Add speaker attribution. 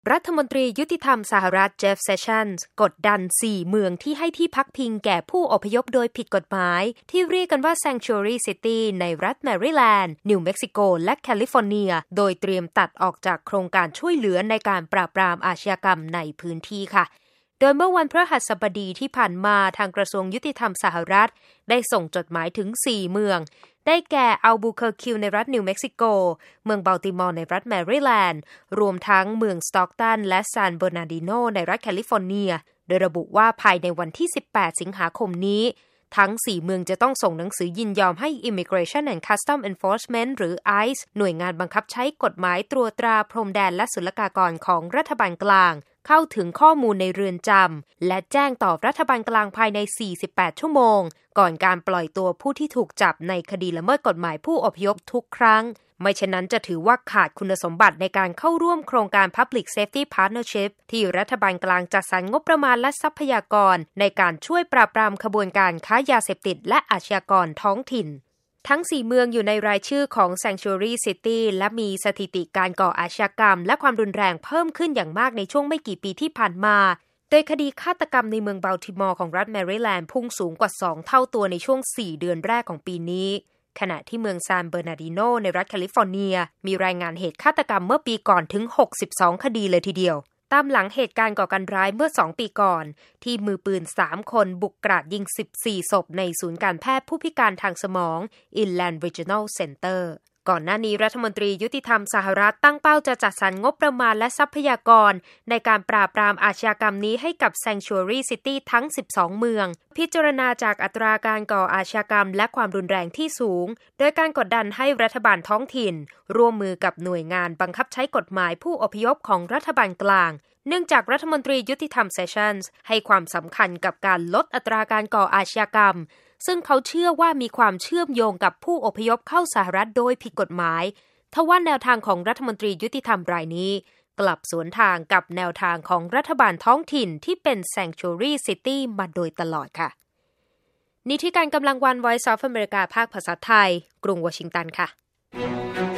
Speaker 1: รัฐมนตรียุติธรรมสหรัฐเจฟเซชันส์กดดัน4เมืองที่ให้ที่พักพิงแก่ผู้อพยพโดยผิดกฎหมายที่เรียกกันว่า Sanctuary City ในรัฐแมริแลนด์นิวเม็กซิโกและแคลิฟอร์เนียโดยเตรียมตัดออกจากโครงการช่วยเหลือในการปราบปรามอาชญากรรมในพื้นที่ค่ะโดยเมื่อวันพฤหัสบดีที่ผ่านมาทางกระทรวงยุติธรรมสหรัฐได้ส่งจดหมายถึง4เมืองได้แก่อัลบูเคอร์คิวในรัฐนิวเม็กซิโกเมืองบัลติมอร์ในรัฐแมริแลนด์รวมทั้งเมืองสต็อกตันและซานเบอร์นาร์ดิโนในรัฐแคลิฟอร์เนียโดยระบุว่าภายในวันที่18สิงหาคมนี้ทั้ง4เมืองจะต้องส่งหนังสือยินยอมให้ Immigration and Customs Enforcement หรือ ICE หน่วยงานบังคับใช้กฎหมายตรวจตราพรมแดนและศุลกากรของรัฐบาลกลางเข้าถึงข้อมูลในเรือนจำและแจ้งต่อรัฐบาลกลางภายใน48ชั่วโมงก่อนการปล่อยตัวผู้ที่ถูกจับในคดีละเมิดกฎหมายผู้อพยพทุกครั้งไม่เช่นนั้นจะถือว่าขาดคุณสมบัติในการเข้าร่วมโครงการ Public Safety Partnership ที่รัฐบาลกลางจัดสรรงบประมาณและทรัพยากรในการช่วยปราบปรามขบวนการค้ายาเสพติดและอาชญากรท้องถิ่นทั้ง4เมืองอยู่ในรายชื่อของ Sanctuary City และมีสถิติการก่ออาชญากรรมและความรุนแรงเพิ่มขึ้นอย่างมากในช่วงไม่กี่ปีที่ผ่านมาโดยคดีฆาตกรรมในเมืองบัลติมอร์ของรัฐแมริแลนด์พุ่งสูงกว่า2เท่าตัวในช่วง4เดือนแรกของปีนี้ขณะที่เมืองซานเบอร์นาร์ดิโนในรัฐแคลิฟอร์เนียมีรายงานเหตุฆาตกรรมเมื่อปีก่อนถึง62คดีเลยทีเดียวตามหลังเหตุการณ์ก่อการร้ายเมื่อ2ปีก่อนที่มือปืน3คนบุกกราดยิง14ศพในศูนย์การแพทย์ผู้พิการทางสมอง Inland Regional Center ก่อนหน้านี้รัฐมนตรียุติธรรมสหรัฐตั้งเป้าจะจัดสรรงบประมาณและทรัพยากรในการปราบปรามอาชญากรรมนี้ให้กับ Sanctuary City ทั้ง12เมืองพิจารณาจากอัตราการก่ออาชญากรรมและความรุนแรงที่สูงโดยการกดดันให้รัฐบาลท้องถิ่นร่วมมือกับหน่วยงานบังคับใช้กฎหมายผู้อพยพของรัฐบาลกลางเนื่องจากรัฐมนตรียุติธรรมเซชันส์ให้ความสำคัญกับการลดอัตราการก่ออาชญากรรมซึ่งเขาเชื่อว่ามีความเชื่อมโยงกับผู้อพยพเข้าสหรัฐโดยผิดกฎหมายทว่าแนวทางของรัฐมนตรียุติธรรมรายนี้กลับสวนทางกับแนวทางของรัฐบาลท้องถิ่นที่เป็น Sanctuary City มาโดยตลอดค่ะนี่ที่การกำลังวัน Voice of America ภาคภาษาไทยกรุงวอชิงตันค่ะ